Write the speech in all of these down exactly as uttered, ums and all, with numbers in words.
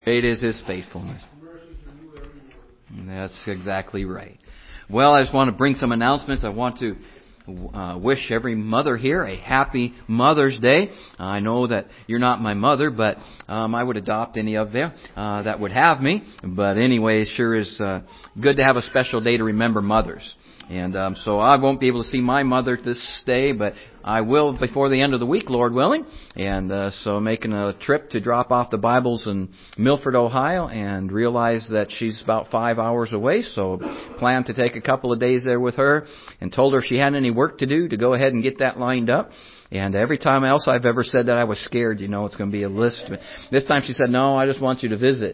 Great is His faithfulness. That's exactly right. Well, I just want to bring some announcements. I want to uh, wish every mother here a happy Mother's Day. Uh, I know that you're not my mother, but um, I would adopt any of them uh, that would have me. But anyway, it sure is uh, good to have a special day to remember mothers. And um, so I won't be able to see my mother this day, but I will before the end of the week, Lord willing. And uh, so making a trip to drop off the Bibles in Milford, Ohio, and realize that she's about five hours away. So plan to take a couple of days there with her, and told her if she had any work to do to go ahead and get that lined up. And every time else I've ever said that I was scared, you know, it's going to be a list. This time she said, no, I just want you to visit.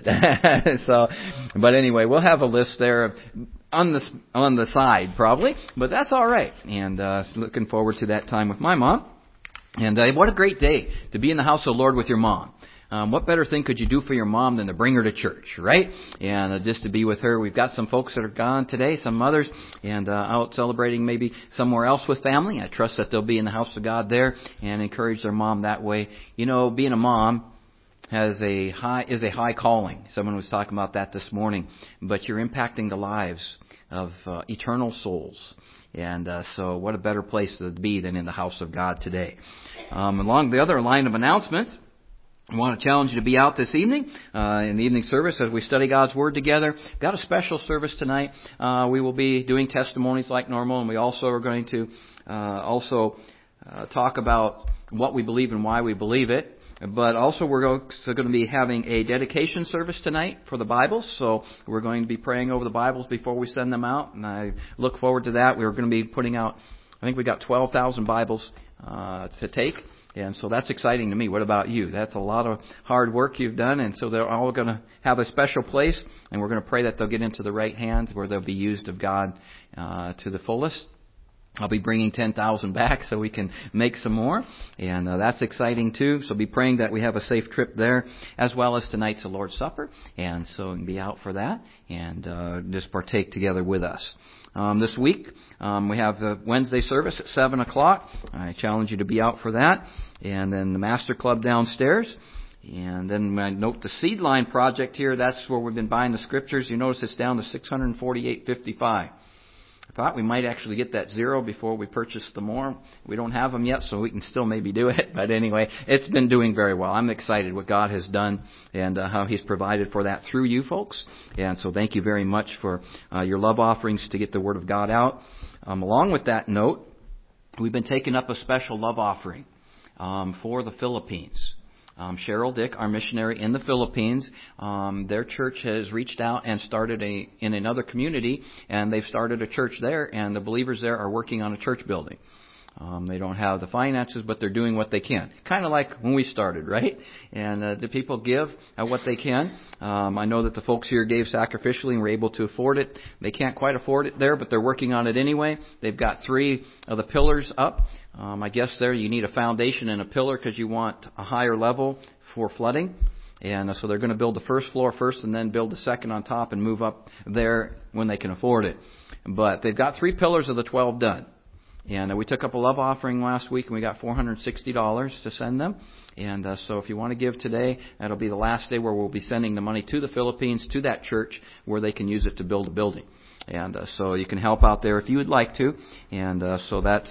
So, but anyway, we'll have a list there on the on the side probably, but that's all right. And uh, looking forward to that time with my mom. And uh, what a great day to be in the house of the Lord with your mom. Um, what better thing could you do for your mom than to bring her to church, right? And uh, just to be with her. We've got some folks that are gone today, some mothers, and uh, out celebrating maybe somewhere else with family. I trust that they'll be in the house of God there and encourage their mom that way. You know, being a mom has a high is a high calling. Someone was talking about that this morning. But you're impacting the lives of uh, eternal souls. And uh, so what a better place to be than in the house of God today. Um, along the other line of announcements, I want to challenge you to be out this evening uh, in the evening service as we study God's Word together. Got a special service tonight. Uh, we will be doing testimonies like normal, and we also are going to uh, also uh, talk about what we believe and why we believe it. But also we're going to be having a dedication service tonight for the Bibles. So we're going to be praying over the Bibles before we send them out, and I look forward to that. We're going to be putting out, I think we got twelve thousand Bibles uh, to take. And so that's exciting to me. What about you? That's a lot of hard work you've done. And so they're all going to have a special place. And we're going to pray that they'll get into the right hands where they'll be used of God uh, to the fullest. I'll be bringing ten thousand back so we can make some more. And uh, that's exciting too. So be praying that we have a safe trip there, as well as tonight's the Lord's Supper. And so be out for that and uh, just partake together with us. Um, this week, um, we have the Wednesday service at seven o'clock. I challenge you to be out for that. And then the Master Club downstairs. And then I note the Seed Line project here. That's where we've been buying the scriptures. You notice it's down to six hundred forty-eight fifty-five. I thought we might actually get that zero before we purchase the more. We don't have them yet, so we can still maybe do it. But anyway, it's been doing very well. I'm excited what God has done and uh, how He's provided for that through you folks. And so thank you very much for uh, your love offerings to get the Word of God out. Um, along with that note, we've been taking up a special love offering um, for the Philippines. Um, Cheryl Dick, our missionary in the Philippines, um, their church has reached out and started a in another community, and they've started a church there, and the believers there are working on a church building. Um, they don't have the finances, but they're doing what they can. Kind of like when we started, right? And uh, the people give uh, what they can. Um, I know that the folks here gave sacrificially and were able to afford it. They can't quite afford it there, but they're working on it anyway. They've got three of the pillars up. Um, I guess there you need a foundation and a pillar because you want a higher level for flooding. And uh, so they're going to build the first floor first and then build the second on top and move up there when they can afford it. But they've got three pillars of the twelve done. And uh, we took up a love offering last week, and we got four hundred sixty dollars to send them. And uh, so if you want to give today, that'll be the last day where we'll be sending the money to the Philippines, to that church, where they can use it to build a building. And uh, so you can help out there if you would like to. And uh, so that's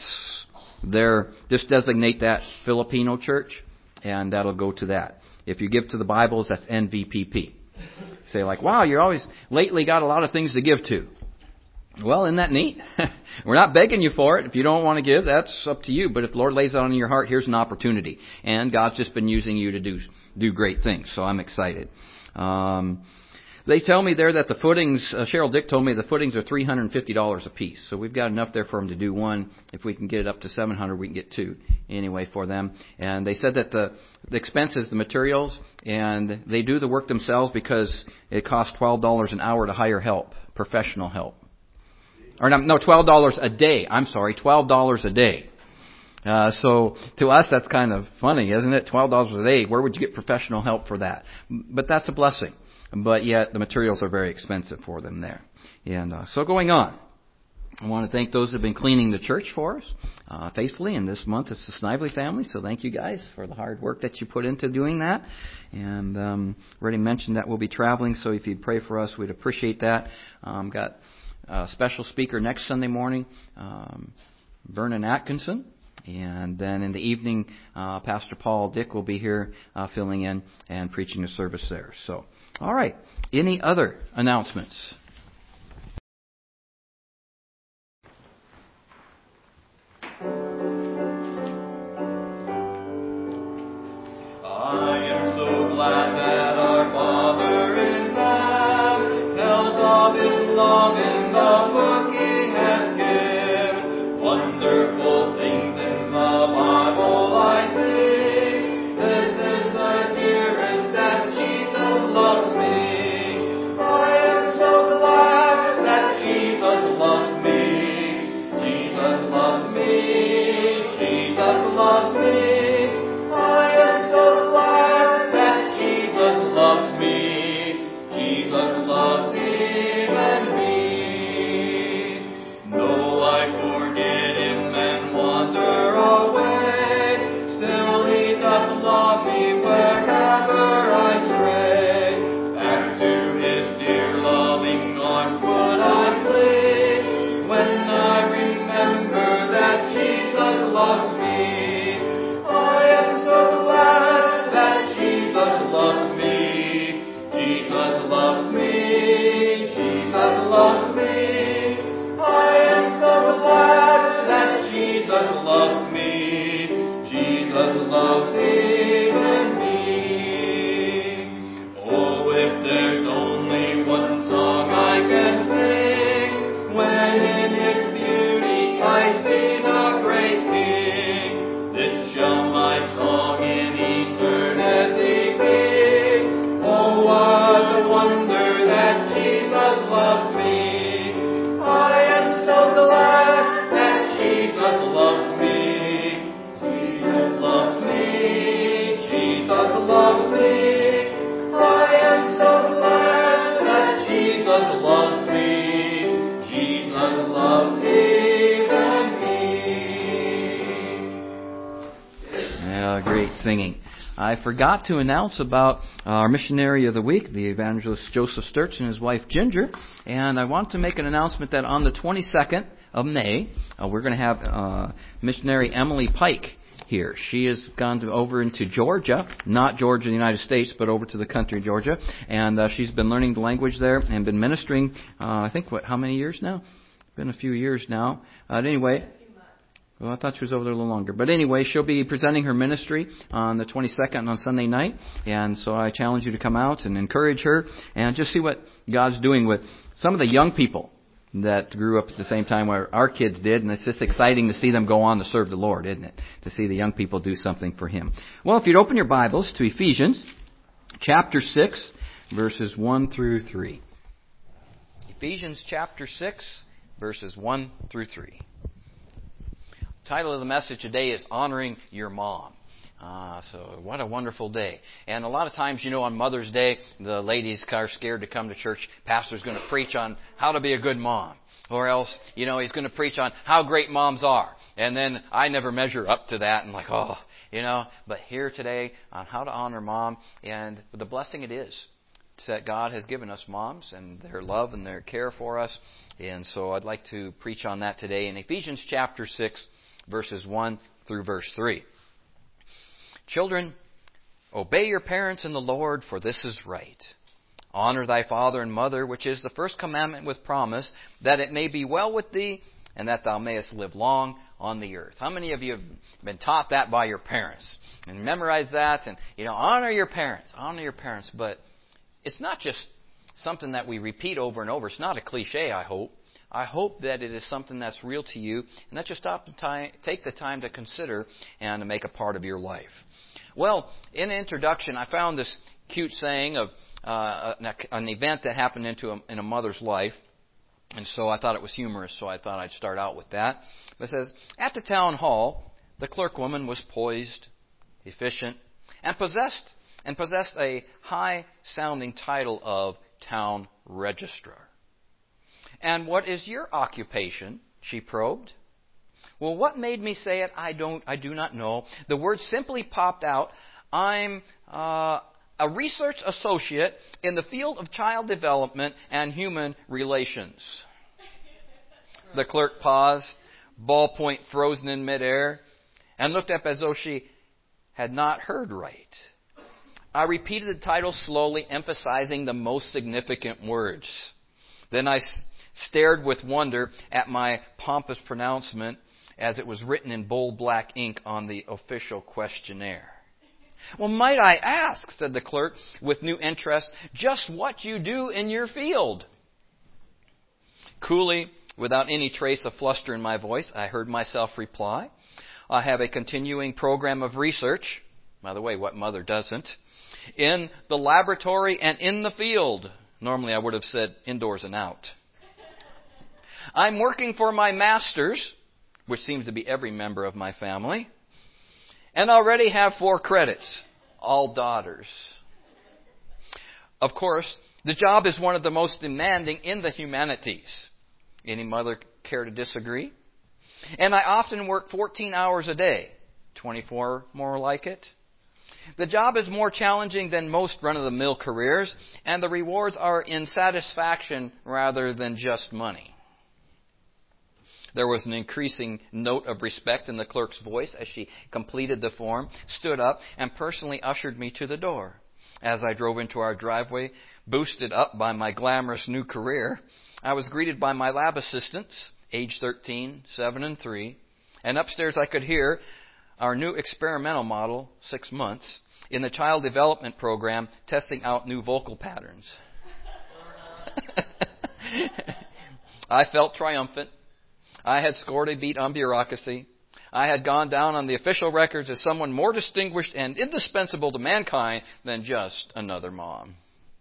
there. Just designate that Filipino church, and that'll go to that. If you give to the Bibles, that's N V P P. Say like, wow, you're always lately got a lot of things to give to. Well, isn't that neat? We're not begging you for it. If you don't want to give, that's up to you. But if the Lord lays it on your heart, here's an opportunity. And God's just been using you to do do great things. So I'm excited. Um, they tell me there that the footings, uh, Cheryl Dick told me the footings are three hundred fifty dollars a piece. So we've got enough there for them to do one. If we can get it up to seven hundred dollars, we can get two anyway for them. And they said that the, the expenses, the materials, and they do the work themselves because it costs twelve dollars an hour to hire help, professional help. Or no, no, twelve dollars a day. I'm sorry, twelve dollars a day. Uh, so to us, that's kind of funny, isn't it? twelve dollars a day. Where would you get professional help for that? But that's a blessing. But yet the materials are very expensive for them there. And uh, so going on. I want to thank those who have been cleaning the church for us uh, faithfully. And this month it's the Snively family. So thank you guys for the hard work that you put into doing that. And um, already mentioned that we'll be traveling. So if you'd pray for us, we'd appreciate that. Um, got a special speaker next Sunday morning, um, Vernon Atkinson. And then in the evening, uh, Pastor Paul Dick will be here uh, filling in and preaching a service there. So, all right. Any other announcements? Singing. I forgot to announce about our missionary of the week, the evangelist Joseph Sturts and his wife Ginger, and I want to make an announcement that on the twenty-second of May, uh, we're going to have uh, missionary Emily Pike here. She has gone to, over into Georgia, not Georgia, the United States, but over to the country of Georgia, and uh, she's been learning the language there and been ministering, uh, I think, what, how many years now? Been a few years now. Uh, anyway... Well, I thought she was over there a little longer. But anyway, she'll be presenting her ministry on the twenty-second on Sunday night. And so I challenge you to come out and encourage her and just see what God's doing with some of the young people that grew up at the same time where our kids did. And it's just exciting to see them go on to serve the Lord, isn't it? To see the young people do something for Him. Well, if you'd open your Bibles to Ephesians chapter six, verses one through three. Ephesians chapter six, verses one through three. The title of the message today is Honoring Your Mom. Uh, so what a wonderful day. And a lot of times, you know, on Mother's Day, the ladies are scared to come to church. Pastor's going to preach on how to be a good mom. Or else, you know, he's going to preach on how great moms are. And then I never measure up to that and like, oh, you know. But here today on how to honor mom and the blessing it is that God has given us moms and their love and their care for us. And so I'd like to preach on that today in Ephesians chapter six, verses one through verse three. Children, obey your parents in the Lord, for this is right. Honor thy father and mother, which is the first commandment with promise, that it may be well with thee, and that thou mayest live long on the earth. How many of you have been taught that by your parents? And memorize that, and, you know, honor your parents. Honor your parents. But it's not just something that we repeat over and over. It's not a cliche, I hope. I hope that it is something that's real to you, and that you stop and time, take the time to consider and to make a part of your life. Well, in the introduction, I found this cute saying of uh, an, an event that happened into a, in a mother's life, and so I thought it was humorous, so I thought I'd start out with that. It says, at the town hall, the clerkwoman was poised, efficient, and possessed and possessed a high-sounding title of town registrar. And what is your occupation she probed. Well, what made me say it? I don't. I do not know. The word simply popped out. I'm uh, a research associate in the field of child development and human relations. The clerk paused, ballpoint frozen in midair, and looked up as though she had not heard right. I repeated the title slowly, emphasizing the most significant words. Then I s- stared with wonder at my pompous pronouncement as it was written in bold black ink on the official questionnaire. Well, might I ask, said the clerk with new interest, just what you do in your field? Coolly, without any trace of fluster in my voice, I heard myself reply, I have a continuing program of research. By the way, what mother doesn't? In the laboratory and in the field. Normally I would have said indoors and out. I'm working for my master's, which seems to be every member of my family, and already have four credits, all daughters. Of course, the job is one of the most demanding in the humanities. Any mother care to disagree? And I often work fourteen hours a day, twenty-four more like it. The job is more challenging than most run-of-the-mill careers, and the rewards are in satisfaction rather than just money. There was an increasing note of respect in the clerk's voice as she completed the form, stood up, and personally ushered me to the door. As I drove into our driveway, boosted up by my glamorous new career, I was greeted by my lab assistants, age thirteen, seven, and three, and upstairs I could hear our new experimental model, six months, in the child development program, testing out new vocal patterns. I felt triumphant. I had scored a beat on bureaucracy. I had gone down on the official records as someone more distinguished and indispensable to mankind than just another mom.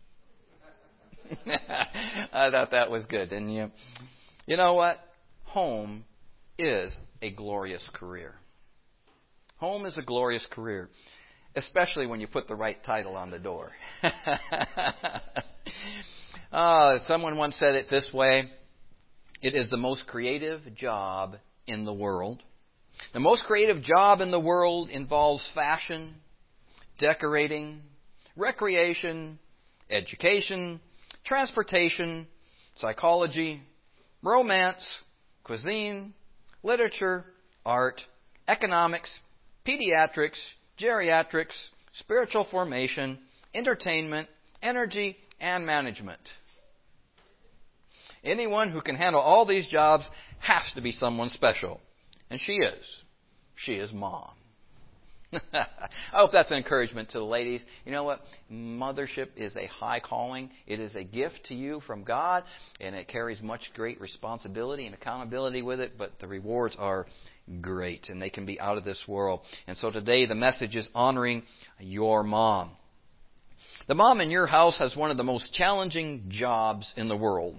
I thought that was good, didn't you? You know what? Home is a glorious career. Home is a glorious career, especially when you put the right title on the door. uh, someone once said it this way. It is the most creative job in the world. The most creative job in the world involves fashion, decorating, recreation, education, transportation, psychology, romance, cuisine, literature, art, economics, pediatrics, geriatrics, spiritual formation, entertainment, energy, and management. Anyone who can handle all these jobs has to be someone special. And she is. She is Mom. I hope that's an encouragement to the ladies. You know what? Mothership is a high calling. It is a gift to you from God, and it carries much great responsibility and accountability with it, but the rewards are great, and they can be out of this world. And so today the message is honoring your mom. The mom in your house has one of the most challenging jobs in the world.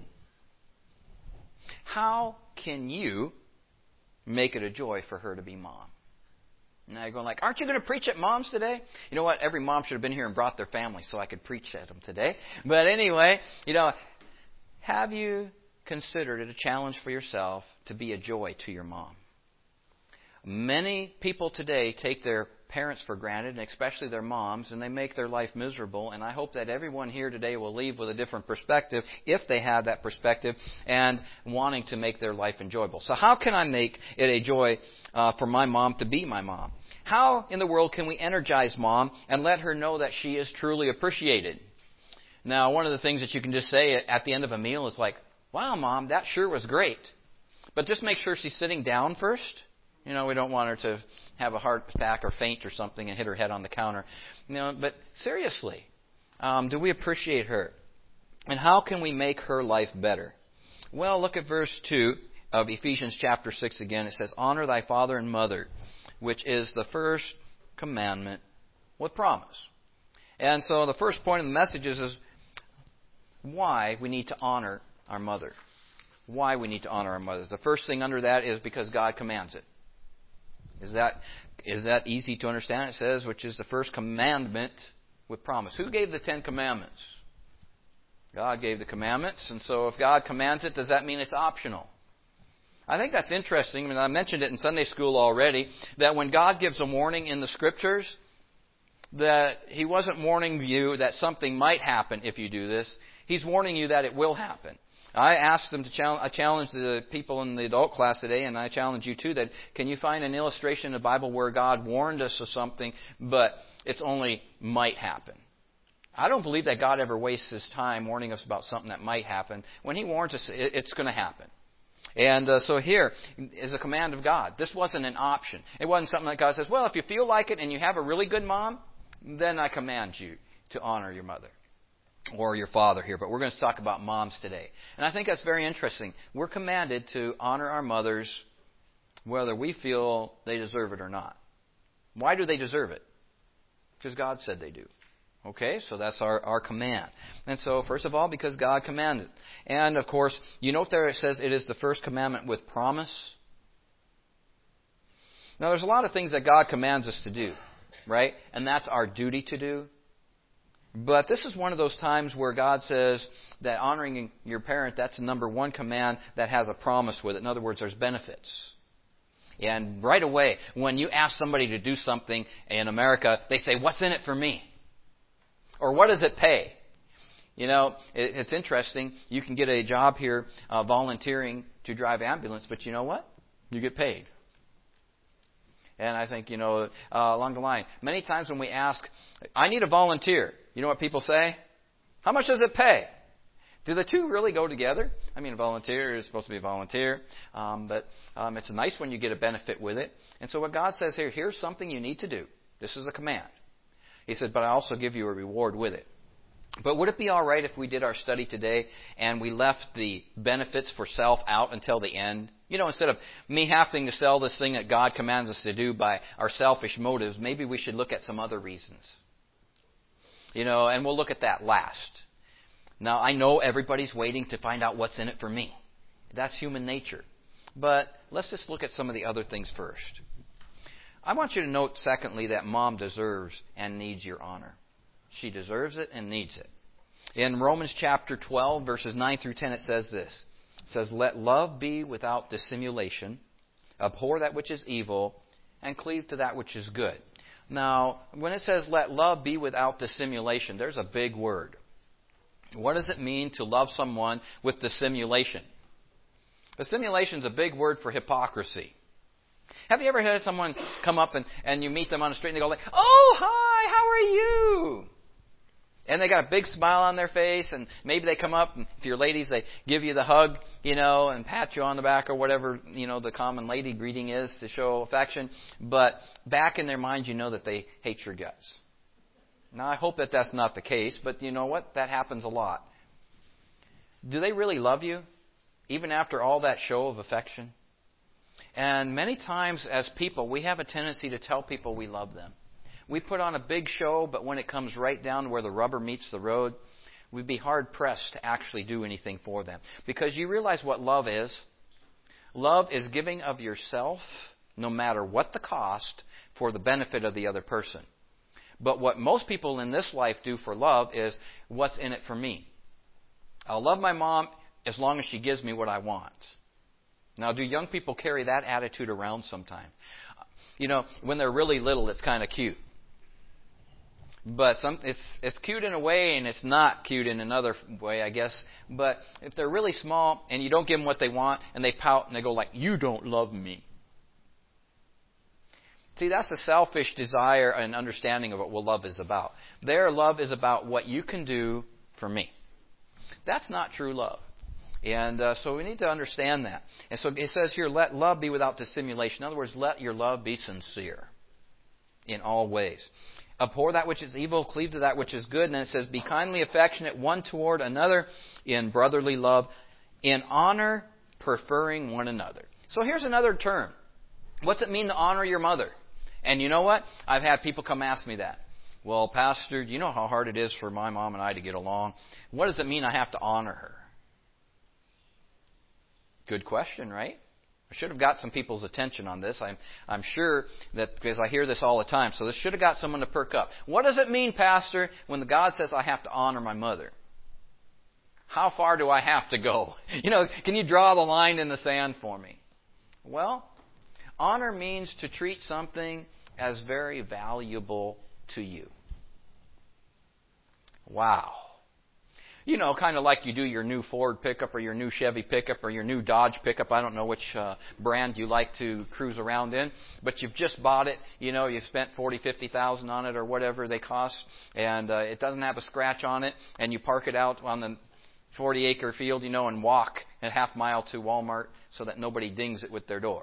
How can you make it a joy for her to be mom? Now you're going like, aren't you going to preach at moms today? You know what? Every mom should have been here and brought their family so I could preach at them today. But anyway, you know, have you considered it a challenge for yourself to be a joy to your mom? Many people today take their parents for granted, and especially their moms, and they make their life miserable. And I hope that everyone here today will leave with a different perspective, if they have that perspective, and wanting to make their life enjoyable. So how can I make it a joy uh, for my mom to be my mom? How in the world can we energize Mom and let her know that she is truly appreciated? Now, one of the things that you can just say at the end of a meal is like, wow, Mom, that sure was great. But just make sure she's sitting down first. You know, we don't want her to have a heart attack or faint or something and hit her head on the counter. You know, but seriously, um, do we appreciate her? And how can we make her life better? Well, look at verse two of Ephesians chapter six again. It says, honor thy father and mother, which is the first commandment with promise. And so the first point of the message is, is why we need to honor our mother. Why we need to honor our mothers. The first thing under that is because God commands it. Is that is that easy to understand? It says, which is the first commandment with promise. Who gave the Ten Commandments? God gave the commandments. And so if God commands it, does that mean it's optional? I think that's interesting. I mean, I mentioned it in Sunday school already, that when God gives a warning in the Scriptures, that He wasn't warning you that something might happen if you do this. He's warning you that it will happen. I asked them to challenge, I challenged the people in the adult class today, and I challenge you too, that can you find an illustration in the Bible where God warned us of something, but it's only might happen? I don't believe that God ever wastes His time warning us about something that might happen. When He warns us, it's going to happen. And uh, so here is a command of God. This wasn't an option. It wasn't something that God says, well, if you feel like it and you have a really good mom, then I command you to honor your mother or your father here. But we're going to talk about moms today. And I think that's very interesting. We're commanded to honor our mothers whether we feel they deserve it or not. Why do they deserve it? Because God said they do. Okay, so that's our, our command. And so, first of all, because God commanded. And, of course, you note there it says it is the first commandment with promise. Now, there's a lot of things that God commands us to do, right? And that's our duty to do. But this is one of those times where God says that honoring your parent, that's the number one command that has a promise with it. In other words, there's benefits. And right away, when you ask somebody to do something in America, they say, what's in it for me? Or what does it pay? You know, it, it's interesting. You can get a job here uh, volunteering to drive ambulance, but you know what? You get paid. And I think, you know, uh, along the line, many times when we ask, I need a volunteer, you know what people say? How much does it pay? Do the two really go together? I mean, a volunteer is supposed to be a volunteer, um, but um, it's nice when you get a benefit with it. And so what God says here, here's something you need to do. This is a command. He said, but I also give you a reward with it. But would it be all right if we did our study today and we left the benefits for self out until the end? You know, instead of me having to sell this thing that God commands us to do by our selfish motives, maybe we should look at some other reasons. You know, and we'll look at that last. Now, I know everybody's waiting to find out what's in it for me. That's human nature. But let's just look at some of the other things first. I want you to note, secondly, that mom deserves and needs your honor. She deserves it and needs it. In Romans chapter twelve, verses nine through ten, it says this. It says, let love be without dissimulation, abhor that which is evil, and cleave to that which is good. Now, when it says let love be without dissimulation, there's a big word. What does it mean to love someone with dissimulation? Dissimulation is a big word for hypocrisy. Have you ever had someone come up and, and you meet them on the street and they go like, oh, hi, how are you? And they got a big smile on their face, and maybe they come up, and if you're ladies, they give you the hug, you know, and pat you on the back or whatever, you know, the common lady greeting is to show affection. But back in their minds, you know that they hate your guts. Now, I hope that that's not the case, but you know what? That happens a lot. Do they really love you, even after all that show of affection? And many times as people, we have a tendency to tell people we love them. We put on a big show, but when it comes right down to where the rubber meets the road, we'd be hard-pressed to actually do anything for them. Because you realize what love is. Love is giving of yourself, no matter what the cost, for the benefit of the other person. But what most people in this life do for love is, what's in it for me? I'll love my mom as long as she gives me what I want. Now, do young people carry that attitude around sometime? You know, when they're really little, it's kind of cute. But some, it's it's cute in a way, and it's not cute in another way, I guess. But if they're really small and you don't give them what they want, and they pout and they go like, you don't love me. See, that's the selfish desire and understanding of what love is about. Their love is about what you can do for me. That's not true love. And uh, so we need to understand that. And so it says here, let love be without dissimulation. In other words, let your love be sincere in all ways. Abhor that which is evil, cleave to that which is good. And then it says, be kindly affectionate one toward another in brotherly love, in honor, preferring one another. So here's another term. What's it mean to honor your mother? And you know what? I've had people come ask me that. Well, Pastor, do you know how hard it is for my mom and I to get along? What does it mean I have to honor her? Good question, right? I should have got some people's attention on this. I'm, I'm sure that because I hear this all the time. So this should have got someone to perk up. What does it mean, Pastor, when the God says I have to honor my mother? How far do I have to go? You know, can you draw the line in the sand for me? Well, honor means to treat something as very valuable to you. Wow. You know, kind of like you do your new Ford pickup or your new Chevy pickup or your new Dodge pickup. I don't know which uh, brand you like to cruise around in, but you've just bought it. You know, you've spent forty, fifty thousand on it or whatever they cost, and uh, it doesn't have a scratch on it, and you park it out on the forty acre field, you know, and walk a half mile to Walmart so that nobody dings it with their door.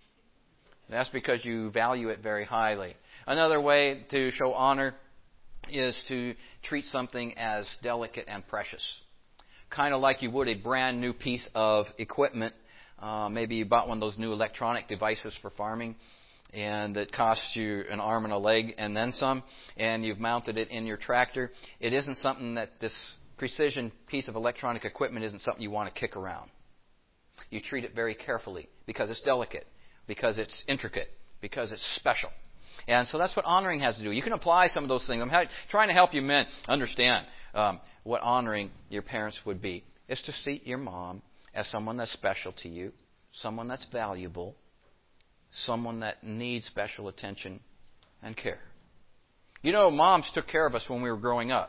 That's because you value it very highly. Another way to show honor is to treat something as delicate and precious. Kind of like you would a brand new piece of equipment. Uh, maybe you bought one of those new electronic devices for farming, and it costs you an arm and a leg and then some, and you've mounted it in your tractor. It isn't something that this precision piece of electronic equipment isn't something you want to kick around. You treat it very carefully because it's delicate, because it's intricate, because it's special. And so that's what honoring has to do. You can apply some of those things. I'm ha- trying to help you men understand um, what honoring your parents would be. It's to see your mom as someone that's special to you, someone that's valuable, someone that needs special attention and care. You know, moms took care of us when we were growing up.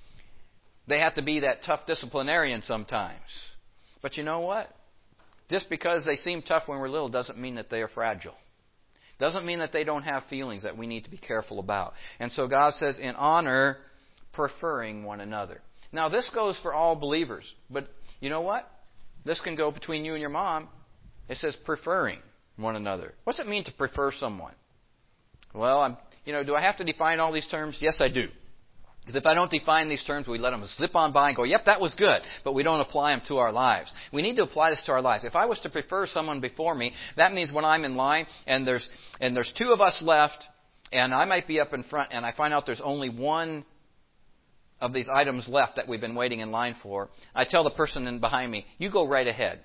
They had to be that tough disciplinarian sometimes. But you know what? Just because they seem tough when we're little doesn't mean that they are fragile. Doesn't mean that they don't have feelings that we need to be careful about. And so God says, in honor, preferring one another. Now, this goes for all believers. But you know what? This can go between you and your mom. It says preferring one another. What's it mean to prefer someone? Well, I'm, you know, do I have to define all these terms? Yes, I do. Because if I don't define these terms, we let them zip on by and go, yep, that was good, but we don't apply them to our lives. We need to apply this to our lives. If I was to prefer someone before me, that means when I'm in line and there's and there's two of us left, and I might be up in front, and I find out there's only one of these items left that we've been waiting in line for, I tell the person in behind me, you go right ahead.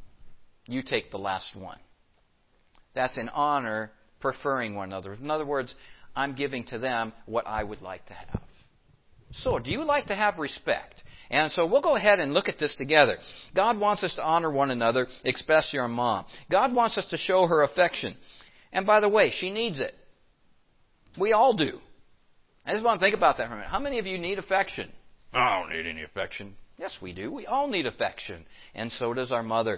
You take the last one. That's in honor, preferring one another. In other words, I'm giving to them what I would like to have. So, do you like to have respect? And so we'll go ahead and look at this together. God wants us to honor one another, especially our mom. God wants us to show her affection. And by the way, she needs it. We all do. I just want to think about that for a minute. How many of you need affection? I don't need any affection. Yes, we do. We all need affection. And so does our mother.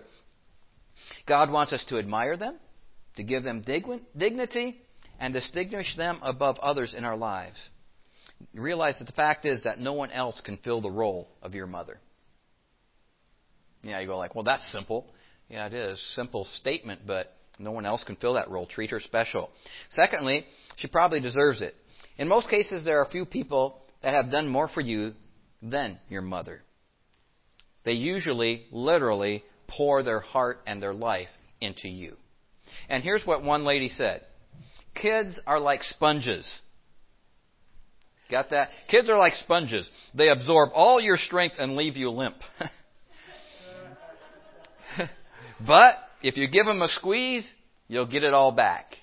God wants us to admire them, to give them dignity, and distinguish them above others in our lives. You realize that the fact is that no one else can fill the role of your mother. Yeah, you go like, well, that's simple. Yeah, it is. Simple statement, but no one else can fill that role. Treat her special. Secondly, she probably deserves it. In most cases, there are a few people that have done more for you than your mother. They usually, literally, pour their heart and their life into you. And here's what one lady said. Kids are like sponges. Got that? Kids are like sponges. They absorb all your strength and leave you limp. But if you give them a squeeze, you'll get it all back.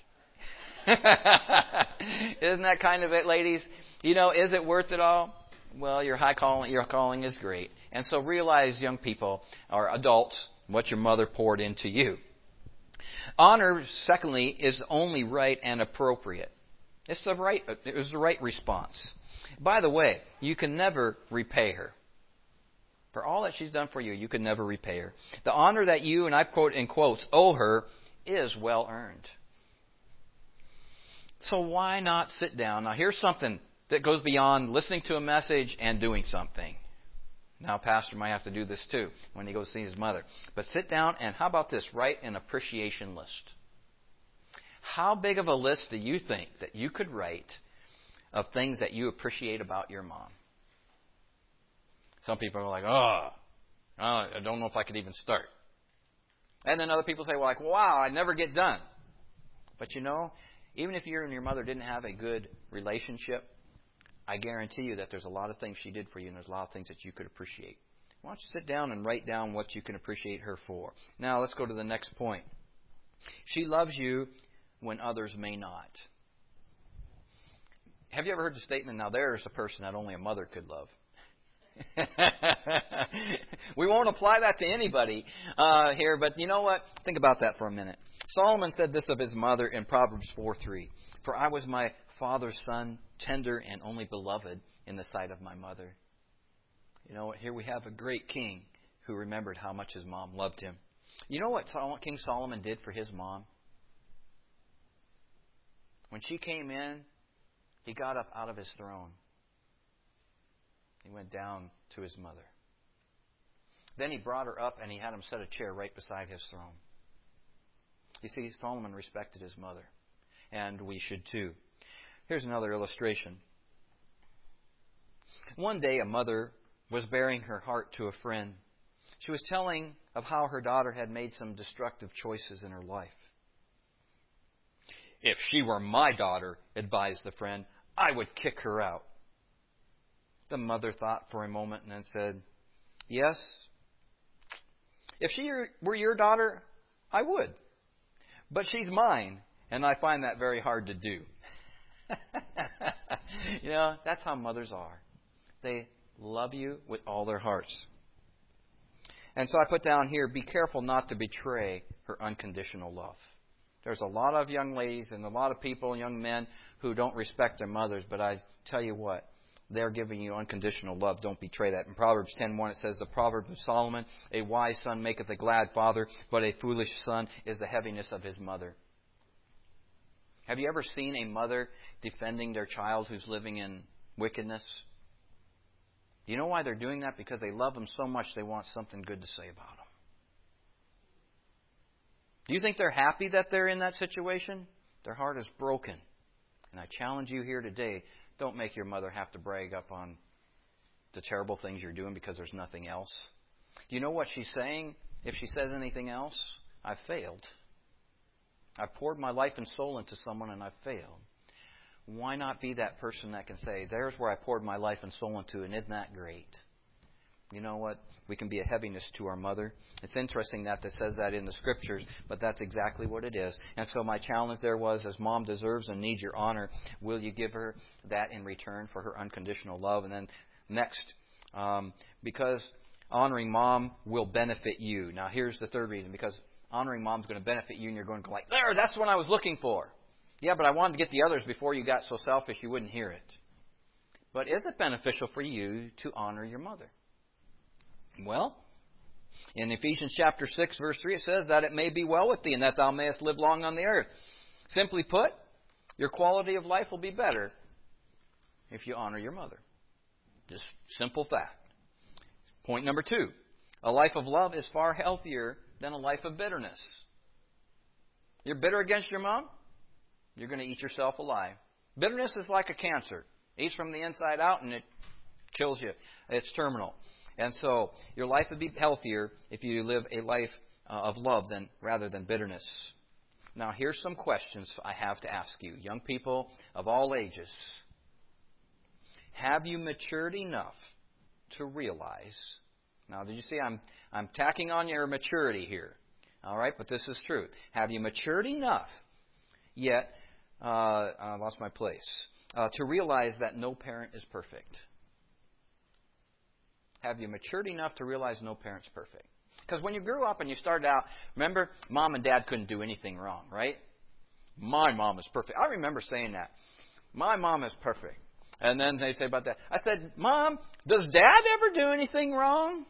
Isn't that kind of it, ladies? You know, is it worth it all? Well, your high calling, your calling is great. And so realize, young people or adults, what your mother poured into you. Honor, secondly, is only right and appropriate. It's the right, it was the right response. By the way, you can never repay her. For all that she's done for you, you can never repay her. The honor that you, and I quote in quotes, owe her is well earned. So why not sit down? Now here's something that goes beyond listening to a message and doing something. Now, Pastor might have to do this too when he goes see his mother. But sit down and how about this? Write an appreciation list. How big of a list do you think that you could write of things that you appreciate about your mom? Some people are like, oh, I don't know if I could even start. And then other people say, well, like, wow, I never get done. But you know, even if you and your mother didn't have a good relationship, I guarantee you that there's a lot of things she did for you and there's a lot of things that you could appreciate. Why don't you sit down and write down what you can appreciate her for? Now, let's go to the next point. She loves you when others may not. Have you ever heard the statement, now there's a person that only a mother could love? We won't apply that to anybody uh, here, but you know what? Think about that for a minute. Solomon said this of his mother in Proverbs four three. For I was my father's son, tender and only beloved in the sight of my mother. You know what? Here we have a great king who remembered how much his mom loved him. You know what King Solomon did for his mom? When she came in, he got up out of his throne. He went down to his mother. Then he brought her up and he had him set a chair right beside his throne. You see, Solomon respected his mother. And we should too. Here's another illustration. One day a mother was bearing her heart to a friend. She was telling of how her daughter had made some destructive choices in her life. If she were my daughter, advised the friend, I would kick her out. The mother thought for a moment and then said, yes, if she were your daughter, I would. But she's mine, and I find that very hard to do. You know, that's how mothers are. They love you with all their hearts. And so I put down here, be careful not to betray her unconditional love. There's a lot of young ladies and a lot of people, young men, who don't respect their mothers. But I tell you what, they're giving you unconditional love. Don't betray that. In Proverbs ten one, it says, the proverb of Solomon, a wise son maketh a glad father, but a foolish son is the heaviness of his mother. Have you ever seen a mother defending their child who's living in wickedness? Do you know why they're doing that? Because they love them so much they want something good to say about them. Do you think they're happy that they're in that situation? Their heart is broken. And I challenge you here today, don't make your mother have to brag up on the terrible things you're doing because there's nothing else. Do you know what she's saying? If she says anything else, I've failed. I've poured my life and soul into someone and I've failed. Why not be that person that can say, there's where I poured my life and soul into, and isn't that great? You know what? We can be a heaviness to our mother. It's interesting that it says that in the Scriptures, but that's exactly what it is. And so my challenge there was, as mom deserves and needs your honor, will you give her that in return for her unconditional love? And then next, um, because honoring mom will benefit you. Now here's the third reason, because honoring mom is going to benefit you, and you're going to go like, there, that's what I was looking for. Yeah, but I wanted to get the others before you got so selfish you wouldn't hear it. But is it beneficial for you to honor your mother? Well, in Ephesians chapter six, verse three, it says that it may be well with thee and that thou mayest live long on the earth. Simply put, your quality of life will be better if you honor your mother. Just simple fact. Point number two, a life of love is far healthier than a life of bitterness. You're bitter against your mom? You're going to eat yourself alive. Bitterness is like a cancer. It eats from the inside out and it kills you. It's terminal. And so your life would be healthier if you live a life uh, of love than rather than bitterness. Now, here's some questions I have to ask you. Young people of all ages, have you matured enough to realize... Now, did you see I'm I'm tacking on your maturity here. All right, but this is true. Have you matured enough yet... Uh, I lost my place. Uh, to realize that no parent is perfect. Have you matured enough to realize no parent's perfect? Because when you grew up and you started out, remember, mom and dad couldn't do anything wrong, right? My mom is perfect. I remember saying that. My mom is perfect. And then they say about that. I said, Mom, does Dad ever do anything wrong?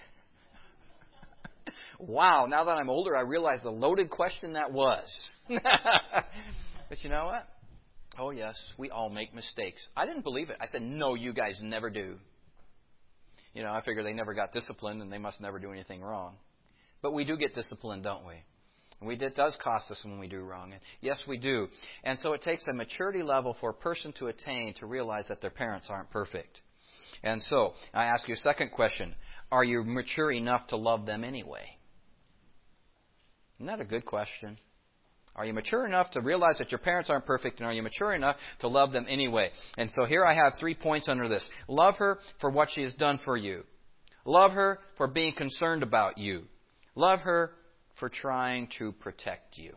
Wow, now that I'm older, I realize the loaded question that was. But you know what? Oh, yes, we all make mistakes. I didn't believe it. I said, no, you guys never do. You know, I figure they never got disciplined and they must never do anything wrong. But we do get disciplined, don't we? And we, it does cost us when we do wrong. And yes, we do. And so it takes a maturity level for a person to attain to realize that their parents aren't perfect. And so I ask you a second question. Are you mature enough to love them anyway? Isn't that a good question? Are you mature enough to realize that your parents aren't perfect, and are you mature enough to love them anyway? And so here I have three points under this. Love her for what she has done for you. Love her for being concerned about you. Love her for trying to protect you.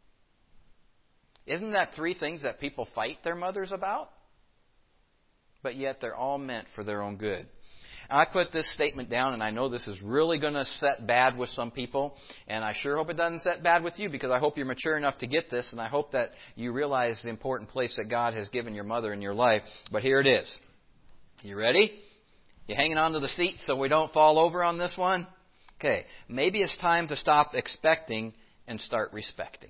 Isn't that three things that people fight their mothers about? But yet they're all meant for their own good. I put this statement down, and I know this is really going to set bad with some people, and I sure hope it doesn't set bad with you, because I hope you're mature enough to get this, and I hope that you realize the important place that God has given your mother in your life. But here it is. You ready? You hanging on to the seat so we don't fall over on this one? Okay. Maybe it's time to stop expecting and start respecting.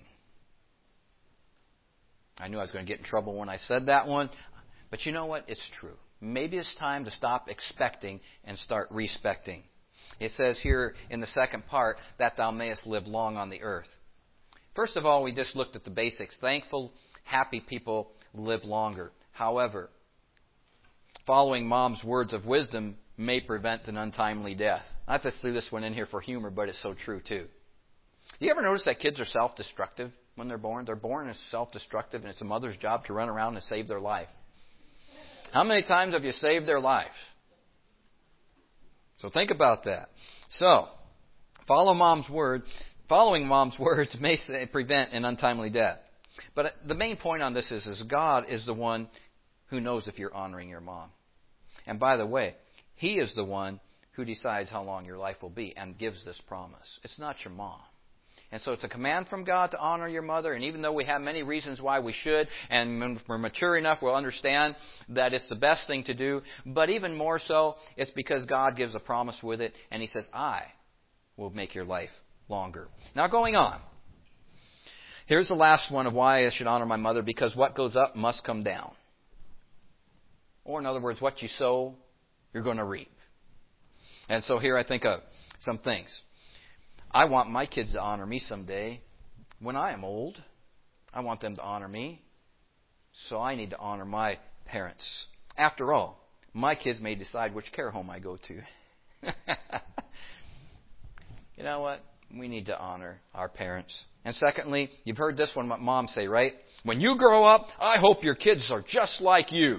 I knew I was going to get in trouble when I said that one, but you know what? It's true. Maybe it's time to stop expecting and start respecting. It says here in the second part, that thou mayest live long on the earth. First of all, we just looked at the basics. Thankful, happy people live longer. However, following Mom's words of wisdom may prevent an untimely death. I just threw this one in here for humor, but it's so true too. Do you ever notice that kids are self-destructive when they're born? They're born as self-destructive, and it's a mother's job to run around and save their life. How many times have you saved their life? So think about that. So, follow Mom's word. Following Mom's words may prevent an untimely death. But the main point on this is, is God is the one who knows if you're honoring your mom. And by the way, He is the one who decides how long your life will be and gives this promise. It's not your mom. And so it's a command from God to honor your mother. And even though we have many reasons why we should, and when we're mature enough, we'll understand that it's the best thing to do. But even more so, it's because God gives a promise with it. And He says, I will make your life longer. Now going on. Here's the last one of why I should honor my mother. Because what goes up must come down. Or in other words, what you sow, you're going to reap. And so here I think of some things. I want my kids to honor me someday. When I am old, I want them to honor me. So I need to honor my parents. After all, my kids may decide which care home I go to. You know what? We need to honor our parents. And secondly, you've heard this one, what moms say, right? When you grow up, I hope your kids are just like you.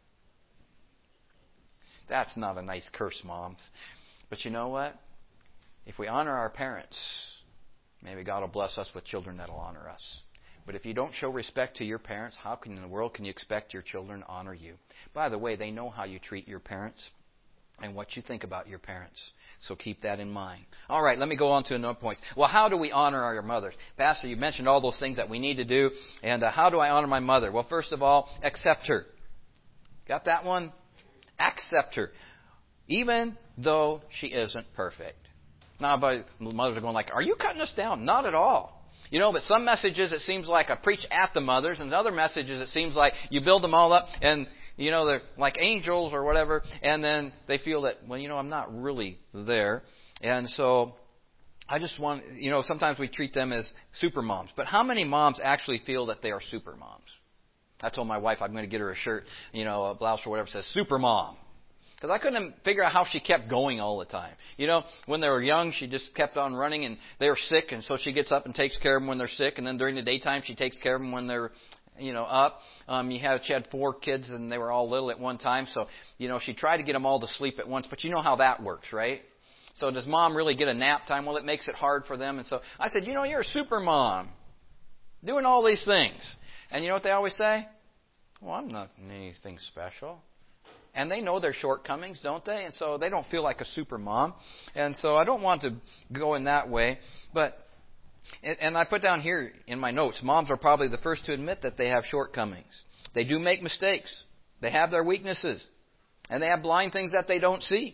That's not a nice curse, moms. But you know what? If we honor our parents, maybe God will bless us with children that will honor us. But if you don't show respect to your parents, how can in the world can you expect your children to honor you? By the way, they know how you treat your parents and what you think about your parents. So keep that in mind. All right, let me go on to another point. Well, how do we honor our mothers? Pastor, you mentioned all those things that we need to do. And uh, how do I honor my mother? Well, first of all, accept her. Got that one? Accept her. Even though she isn't perfect. Now, but mothers are going like, are you cutting us down? Not at all. You know, but some messages it seems like I preach at the mothers, and other messages it seems like you build them all up, and, you know, they're like angels or whatever, and then they feel that, well, you know, I'm not really there. And so I just want, you know, sometimes we treat them as super moms. But how many moms actually feel that they are super moms? I told my wife I'm going to get her a shirt, you know, a blouse or whatever that says super mom. Because I couldn't figure out how she kept going all the time. You know, when they were young, she just kept on running, and they were sick, and so she gets up and takes care of them when they're sick, and then during the daytime, she takes care of them when they're, you know, up. Um, you have, she had four kids, and they were all little at one time, so, you know, she tried to get them all to sleep at once, but you know how that works, right? So does mom really get a nap time? Well, it makes it hard for them, and so I said, you know, you're a super mom, doing all these things. And you know what they always say? Well, I'm not anything special. And they know their shortcomings, don't they? And so they don't feel like a super mom. And so I don't want to go in that way. But, and I put down here in my notes, moms are probably the first to admit that they have shortcomings. They do make mistakes. They have their weaknesses. And they have blind things that they don't see.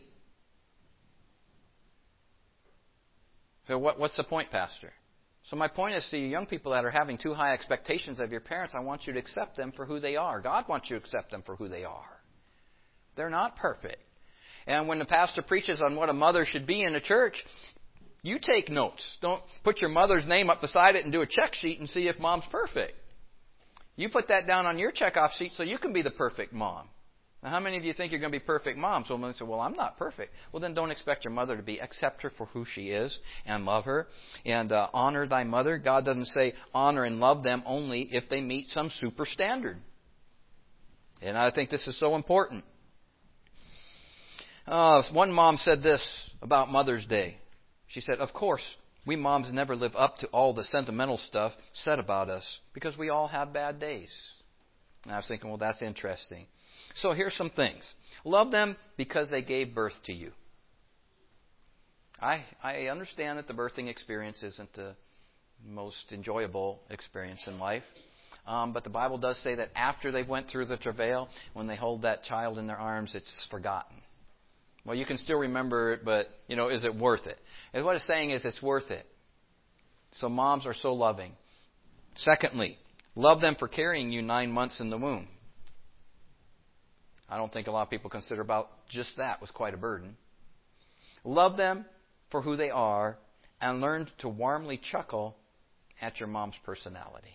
So what, what's the point, Pastor? So my point is to you young people that are having too high expectations of your parents, I want you to accept them for who they are. God wants you to accept them for who they are. They're not perfect. And when the pastor preaches on what a mother should be in a church, you take notes. Don't put your mother's name up beside it and do a check sheet and see if mom's perfect. You put that down on your checkoff sheet so you can be the perfect mom. Now, how many of you think you're going to be perfect moms? So someone say, well, I'm not perfect. Well, then don't expect your mother to be. Accept her for who she is and love her. And uh, honor thy mother. God doesn't say honor and love them only if they meet some super standard. And I think this is so important. Uh, one mom said this about Mother's Day. She said, of course, we moms never live up to all the sentimental stuff said about us because we all have bad days. And I was thinking, well, that's interesting. So here's some things. Love them because they gave birth to you. I I understand that the birthing experience isn't the most enjoyable experience in life. Um, but the Bible does say that after they went through the travail, when they hold that child in their arms, it's forgotten. Well, you can still remember it, but, you know, is it worth it? And what it's saying is it's worth it. So moms are so loving. Secondly, love them for carrying you nine months in the womb. I don't think a lot of people consider about just that was quite a burden. Love them for who they are and learn to warmly chuckle at your mom's personality.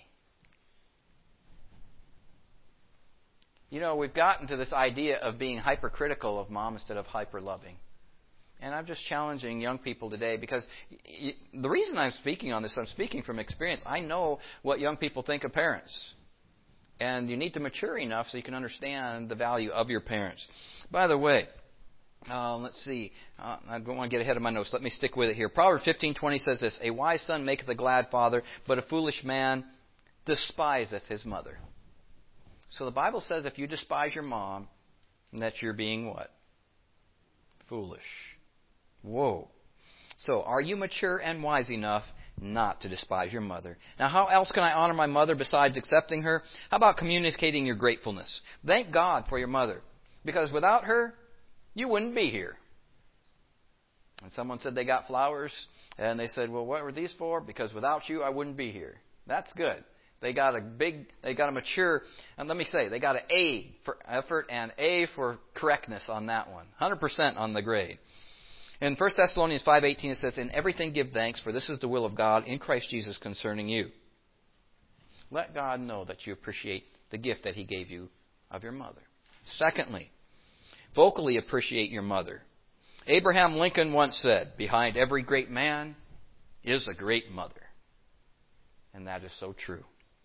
You know, we've gotten to this idea of being hypercritical of mom instead of hyper-loving. And I'm just challenging young people today because the reason I'm speaking on this, I'm speaking from experience. I know what young people think of parents. And you need to mature enough so you can understand the value of your parents. By the way, uh, let's see. Uh, I don't want to get ahead of my notes. Let me stick with it here. Proverbs fifteen twenty says this, "A wise son maketh a glad father, but a foolish man despiseth his mother." So the Bible says if you despise your mom, that you're being what? Foolish. Whoa. So are you mature and wise enough not to despise your mother? Now, how else can I honor my mother besides accepting her? How about communicating your gratefulness? Thank God for your mother, because without her, you wouldn't be here. And someone said they got flowers, and they said, well, what were these for? Because without you, I wouldn't be here. That's good. They got a big, they got a mature, and let me say, they got an A for effort and A for correctness on that one. one hundred percent on the grade. In First Thessalonians five eighteen it says, "In everything give thanks, for this is the will of God in Christ Jesus concerning you." Let God know that you appreciate the gift that He gave you of your mother. Secondly, vocally appreciate your mother. Abraham Lincoln once said, "Behind every great man is a great mother." And that is so true.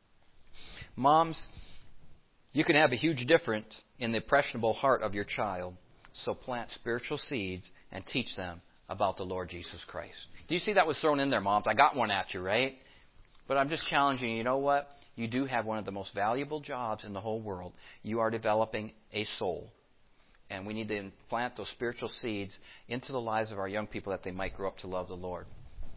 Moms, you can have a huge difference in the impressionable heart of your child. So plant spiritual seeds and teach them about the Lord Jesus Christ. Do you see that was thrown in there, moms? I got one at you, right? But I'm just challenging you. You know what? You do have one of the most valuable jobs in the whole world. You are developing a soul. And we need to plant those spiritual seeds into the lives of our young people that they might grow up to love the Lord.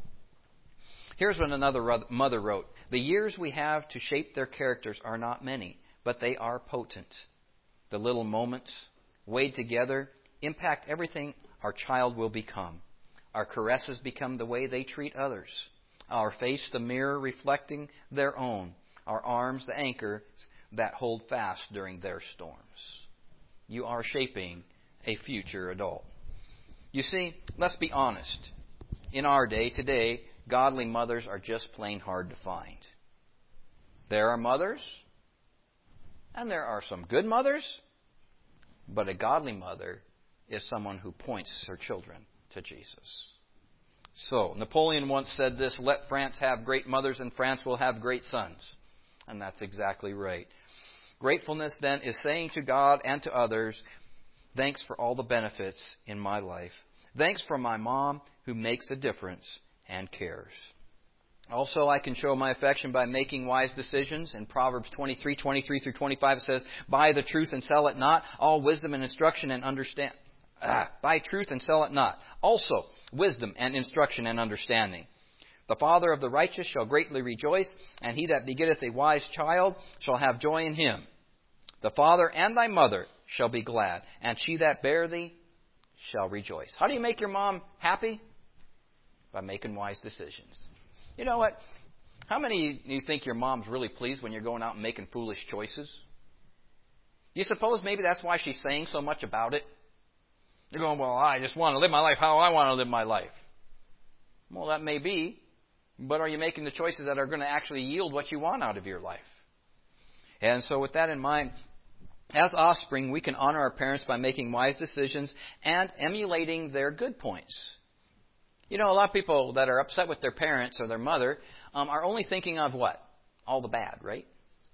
Here's what another mother wrote. "The years we have to shape their characters are not many, but they are potent. The little moments, weighed together, impact everything our child will become. Our caresses become the way they treat others. Our face the mirror reflecting their own. Our arms the anchors that hold fast during their storms." You are shaping a future adult. You see, let's be honest. In our day today, godly mothers are just plain hard to find. There are mothers, and there are some good mothers, but a godly mother is someone who points her children to Jesus. So, Napoleon once said this, "Let France have great mothers and France will have great sons." And that's exactly right. Gratefulness, then, is saying to God and to others, "Thanks for all the benefits in my life. Thanks for my mom who makes a difference and cares." Also, I can show my affection by making wise decisions. In Proverbs twenty-three, twenty-three through twenty-five, it says, "Buy the truth and sell it not. All wisdom and instruction and understand. Ah, buy truth and sell it not. Also, wisdom and instruction and understanding. The father of the righteous shall greatly rejoice, and he that begetteth a wise child shall have joy in him. The father and thy mother shall be glad, and she that bare thee shall rejoice." How do you make your mom happy? By making wise decisions. You know what? How many of you think your mom's really pleased when you're going out and making foolish choices? Do you suppose maybe that's why she's saying so much about it? You're going, "Well, I just want to live my life how I want to live my life." Well, that may be, but are you making the choices that are going to actually yield what you want out of your life? And so with that in mind, as offspring, we can honor our parents by making wise decisions and emulating their good points. You know, a lot of people that are upset with their parents or their mother um, are only thinking of what? All the bad, right?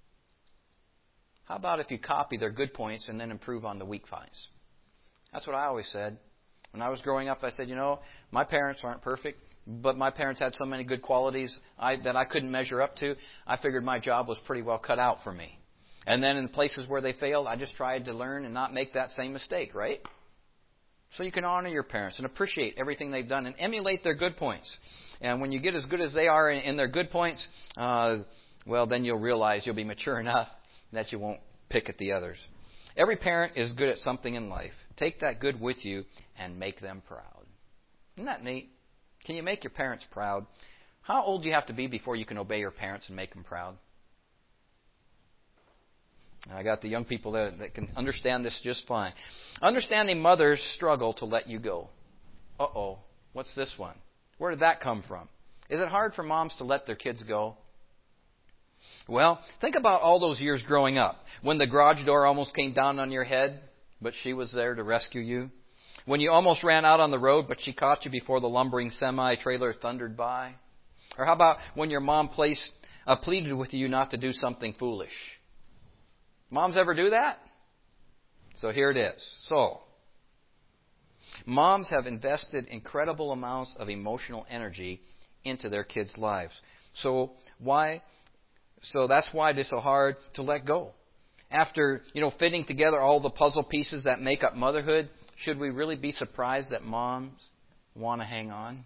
How about if you copy their good points and then improve on the weak points? That's what I always said. When I was growing up, I said, you know, my parents aren't perfect, but my parents had so many good qualities I, that I couldn't measure up to. I figured my job was pretty well cut out for me. And then in places where they failed, I just tried to learn and not make that same mistake, right? So you can honor your parents and appreciate everything they've done and emulate their good points. And when you get as good as they are in, in their good points, uh, well, then you'll realize you'll be mature enough that you won't pick at the others. Every parent is good at something in life. Take that good with you and make them proud. Isn't that neat? Can you make your parents proud? How old do you have to be before you can obey your parents and make them proud? I got the young people that, that can understand this just fine. Understanding mothers struggle to let you go. Uh-oh, what's this one? Where did that come from? Is it hard for moms to let their kids go? Well, think about all those years growing up. When the garage door almost came down on your head, but she was there to rescue you. When you almost ran out on the road, but she caught you before the lumbering semi-trailer thundered by. Or how about when your mom placed, uh, pleaded with you not to do something foolish? Moms ever do that? So here it is. So, moms have invested incredible amounts of emotional energy into their kids' lives. So why? So that's why it is so hard to let go. After, you know, fitting together all the puzzle pieces that make up motherhood, should we really be surprised that moms want to hang on?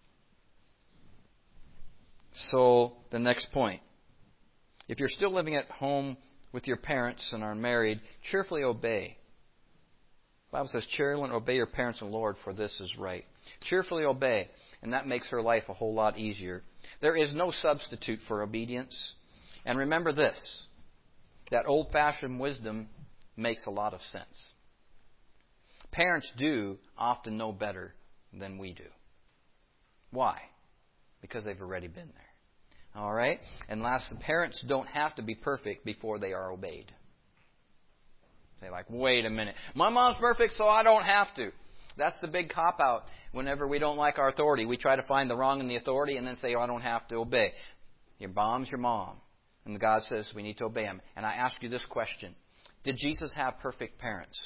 So the next point. If you're still living at home with your parents and are married, cheerfully obey. The Bible says, cheerfully obey your parents and Lord, for this is right. Cheerfully obey, and that makes her life a whole lot easier. There is no substitute for obedience. And remember this, that old-fashioned wisdom makes a lot of sense. Parents do often know better than we do. Why? Because they've already been there. All right? And last, the parents don't have to be perfect before they are obeyed. Say like, wait a minute. My mom's perfect, so I don't have to. That's the big cop-out. Whenever we don't like our authority, we try to find the wrong in the authority and then say, oh, I don't have to obey. Your mom's your mom. And God says we need to obey him. And I ask you this question. Did Jesus have perfect parents?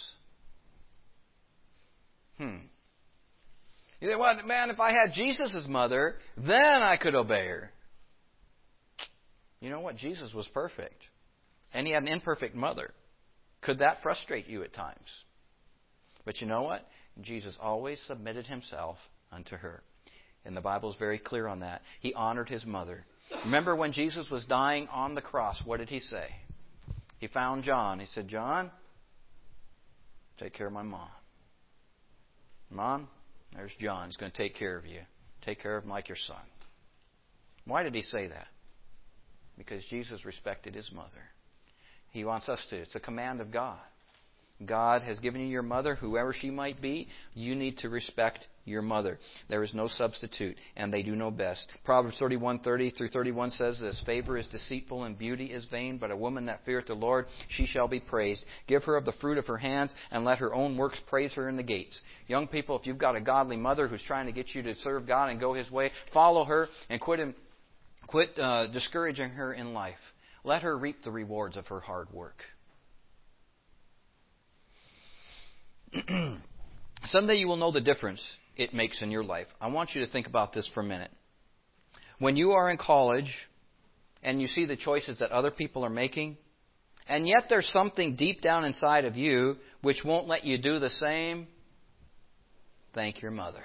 Hmm. You say, well, man, if I had Jesus' mother, then I could obey her. You know what? Jesus was perfect. And he had an imperfect mother. Could that frustrate you at times? But you know what? Jesus always submitted himself unto her. And the Bible is very clear on that. He honored his mother. Remember when Jesus was dying on the cross, what did he say? He found John. He said, John, take care of my mom. Mom, there's John. He's going to take care of you. Take care of him like your son. Why did he say that? Because Jesus respected his mother. He wants us to. It's a command of God. God has given you your mother, whoever she might be. You need to respect your mother. There is no substitute, and they do know best. Proverbs thirty-one thirty through thirty-one says this, favor is deceitful and beauty is vain, but a woman that feareth the Lord, she shall be praised. Give her of the fruit of her hands, and let her own works praise her in the gates. Young people, if you've got a godly mother who's trying to get you to serve God and go his way, follow her and quit him, quit uh, discouraging her in life. Let her reap the rewards of her hard work. Someday you will know the difference it makes in your life. I want you to think about this for a minute. When you are in college and you see the choices that other people are making, and yet there's something deep down inside of you which won't let you do the same, thank your mother.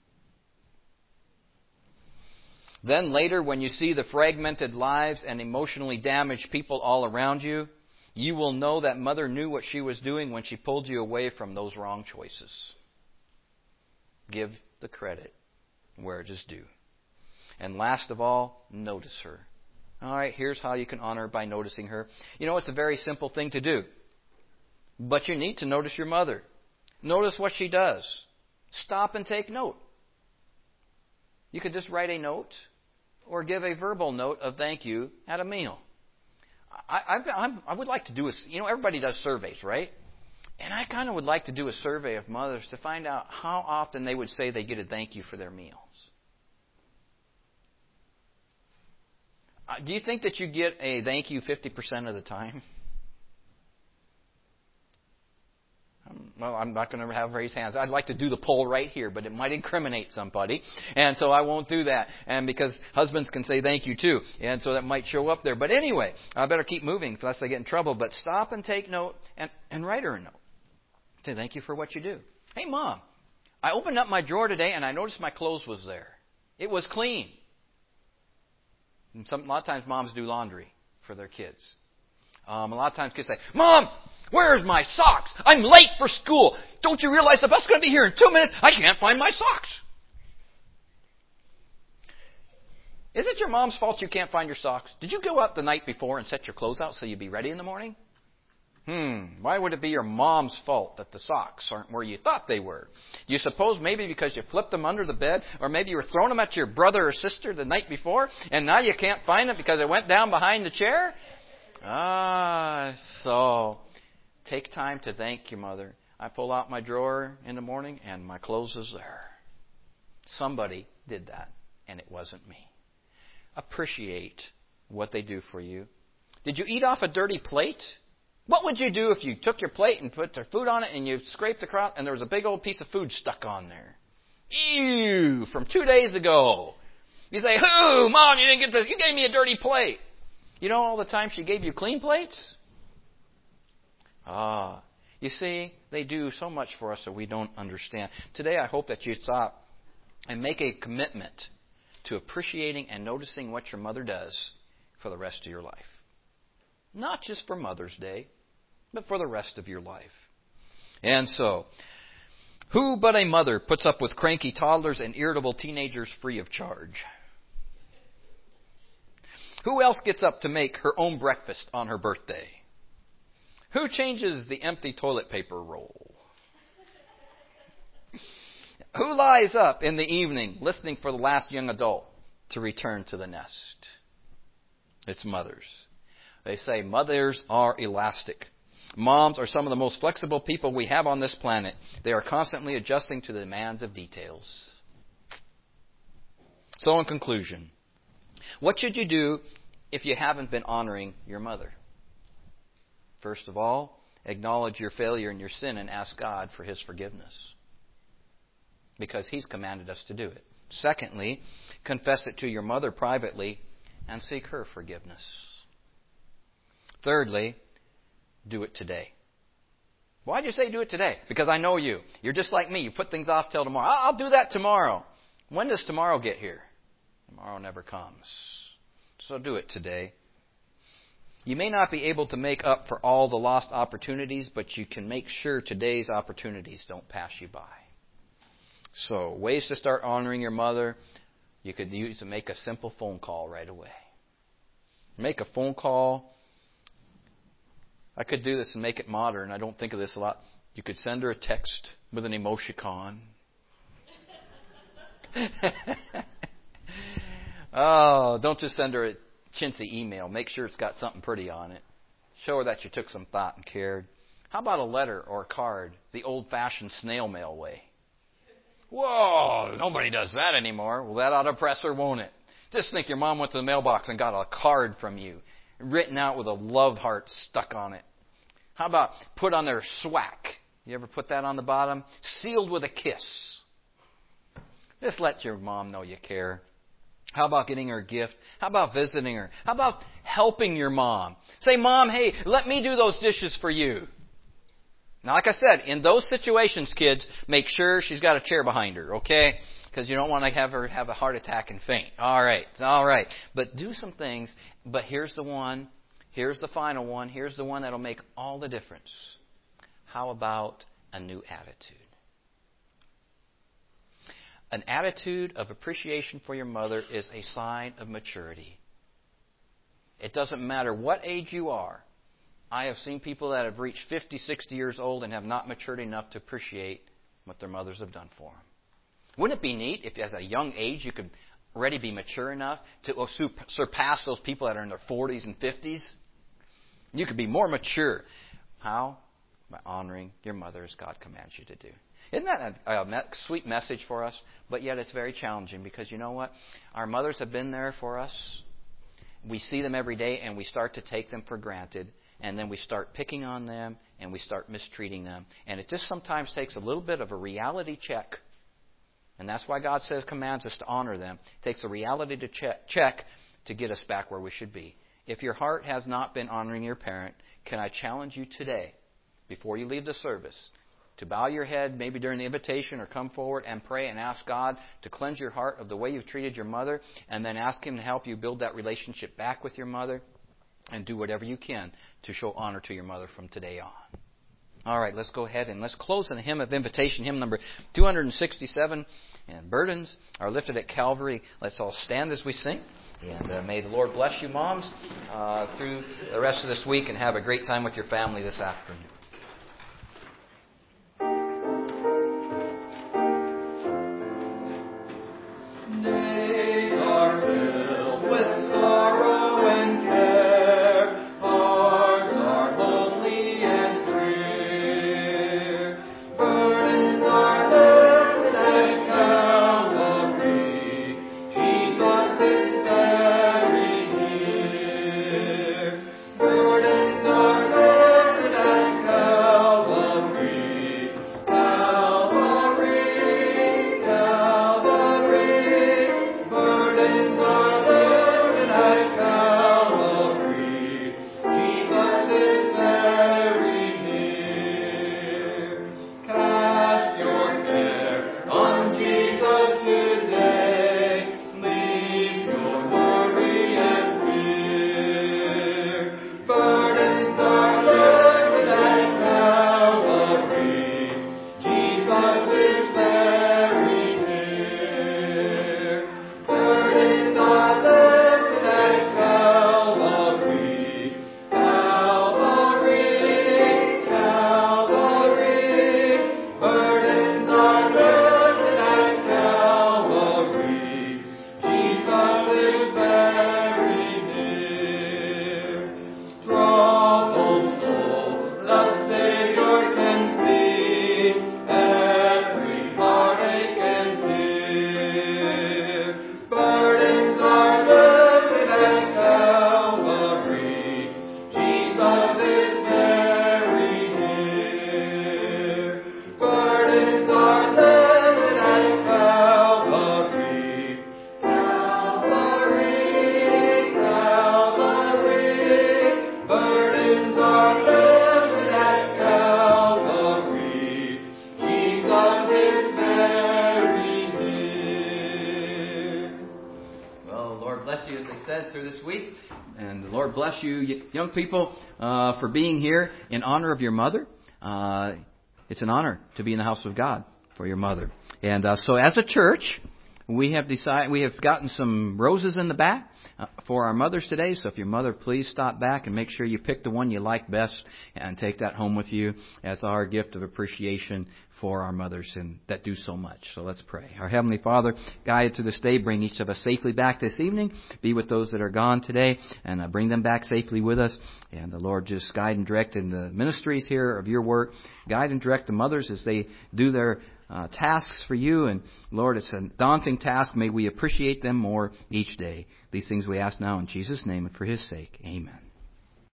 Then later, when you see the fragmented lives and emotionally damaged people all around you, you will know that mother knew what she was doing when she pulled you away from those wrong choices. Give the credit where it is due. And last of all, notice her. All right, here's how you can honor her by noticing her. You know, it's a very simple thing to do. But you need to notice your mother. Notice what she does. Stop and take note. You could just write a note or give a verbal note of thank you at a meal. I, I, I would like to do a, you know, everybody does surveys, right? And I kind of would like to do a survey of mothers to find out how often they would say they get a thank you for their meals. Uh, do you think that you get a thank you fifty percent of the time? Well, I'm not going to have raised hands. I'd like to do the poll right here, but it might incriminate somebody. And so I won't do that. And because husbands can say thank you too. And so that might show up there. But anyway, I better keep moving lest I get in trouble. But stop and take note and, and write her a note. Say thank you for what you do. Hey, Mom, I opened up my drawer today and I noticed my clothes was there. It was clean. And some, a lot of times moms do laundry for their kids. Um, a lot of times kids say, Mom, where's my socks? I'm late for school. Don't you realize the bus is going to be here in two minutes? I can't find my socks. Is it your mom's fault you can't find your socks? Did you go out the night before and set your clothes out so you'd be ready in the morning? Hmm, why would it be your mom's fault that the socks aren't where you thought they were? Do you suppose maybe because you flipped them under the bed, or maybe you were throwing them at your brother or sister the night before, and now you can't find them because it went down behind the chair? Ah, so take time to thank your mother. I pull out my drawer in the morning, and my clothes is there. Somebody did that, and it wasn't me. Appreciate what they do for you. Did you eat off a dirty plate? What would you do if you took your plate and put their food on it and you scraped across and there was a big old piece of food stuck on there? Ew, from two days ago. You say, who? Mom, you didn't get this. You gave me a dirty plate. You know all the time she gave you clean plates? Ah, you see, they do so much for us that we don't understand. Today I hope that you stop and make a commitment to appreciating and noticing what your mother does for the rest of your life. Not just for Mother's Day, but for the rest of your life. And so, who but a mother puts up with cranky toddlers and irritable teenagers free of charge? Who else gets up to make her own breakfast on her birthday? Who changes the empty toilet paper roll? Who lies up in the evening listening for the last young adult to return to the nest? It's mothers. They say mothers are elastic. Moms are some of the most flexible people we have on this planet. They are constantly adjusting to the demands of details. So in conclusion, what should you do if you haven't been honoring your mother? First of all, acknowledge your failure and your sin and ask God for His forgiveness, because He's commanded us to do it. Secondly, confess it to your mother privately and seek her forgiveness. Thirdly, do it today. Why'd you say do it today? Because I know you. You're just like me. You put things off till tomorrow. I'll do that tomorrow. When does tomorrow get here? Tomorrow never comes. So do it today. You may not be able to make up for all the lost opportunities, but you can make sure today's opportunities don't pass you by. So, ways to start honoring your mother. You could use to make a simple phone call right away. Make a phone call. I could do this and make it modern. I don't think of this a lot. You could send her a text with an emoticon. Oh, don't just send her a chintzy email. Make sure it's got something pretty on it. Show her that you took some thought and cared. How about a letter or a card, the old-fashioned snail mail way? Whoa, nobody does that anymore. Well, that ought to impress her, won't it? Just think your mom went to the mailbox and got a card from you, written out with a love heart stuck on it. How about put on their swack? You ever put that on the bottom? Sealed with a kiss. Just let your mom know you care. How about getting her a gift? How about visiting her? How about helping your mom? Say, Mom, hey, let me do those dishes for you. Now, like I said, in those situations, kids, make sure she's got a chair behind her, okay? Because you don't want to have her have a heart attack and faint. All right, all right. But do some things. But here's the one. Here's the final one. Here's the one that'll make all the difference. How about a new attitude? An attitude of appreciation for your mother is a sign of maturity. It doesn't matter what age you are. I have seen people that have reached fifty, sixty years old and have not matured enough to appreciate what their mothers have done for them. Wouldn't it be neat if as a young age you could already be mature enough to surpass those people that are in their forties and fifties? You could be more mature. How? By honoring your mother as God commands you to do. Isn't that a, a sweet message for us? But yet it's very challenging because you know what? Our mothers have been there for us. We see them every day and we start to take them for granted. and then we start picking on them, and we start mistreating them. And it just sometimes takes a little bit of a reality check. And that's why God says, commands us to honor them. It takes a reality to check, check to get us back where we should be. If your heart has not been honoring your parent, can I challenge you today, before you leave the service, to bow your head maybe during the invitation or come forward and pray and ask God to cleanse your heart of the way you've treated your mother, and then ask Him to help you build that relationship back with your mother, and do whatever you can to show honor to your mother from today on. All right, let's go ahead and let's close in a hymn of invitation, hymn number two hundred sixty-seven. And burdens are lifted at Calvary. Let's all stand as we sing. And uh, may the Lord bless you, moms, uh, through the rest of this week, and have a great time with your family this afternoon. Days are filled with sorrow and care. Hearts are lonely and drear. Burdens are lifted at Calvary. Jesus is very near. Burdens are lifted at Calvary. Calvary, Calvary. Burdens are lifted at Calvary. Jesus is very near. Cast your care on Jesus today. Leave your worry and fear. Burdens are lifted at Calvary. Jesus is very near. Burdens are lifted at Calvary. Calvary, Calvary. Burdens are lifted at Calvary. Jesus is very near. Troubled soul, the Savior can see every heartache and tear. Burdens are lifted at Calvary. Jesus is very near. Burdens are lifted at Calvary. Calvary, Calvary. Burdens are lifted at Calvary. Jesus is very near. Well, the Lord bless you, as they said, through this week. And the Lord bless you, y- young people, uh, for being here in honor of your mother. Uh, it's an honor to be in the house of God for your mother. And uh, so as a church, we have decided, we have gotten some roses in the back uh, for our mothers today. So if your mother, please stop back and make sure you pick the one you like best and take that home with you as our gift of appreciation for our mothers and that do so much. So let's pray. Our Heavenly Father, guide to this day, bring each of us safely back this evening. Be with those that are gone today and uh, bring them back safely with us. And the Lord, just guide and direct in the ministries here of your work. Guide and direct the mothers as they do their uh, tasks for you. And Lord, it's a daunting task. May we appreciate them more each day. These things we ask now in Jesus' name and for His sake. Amen.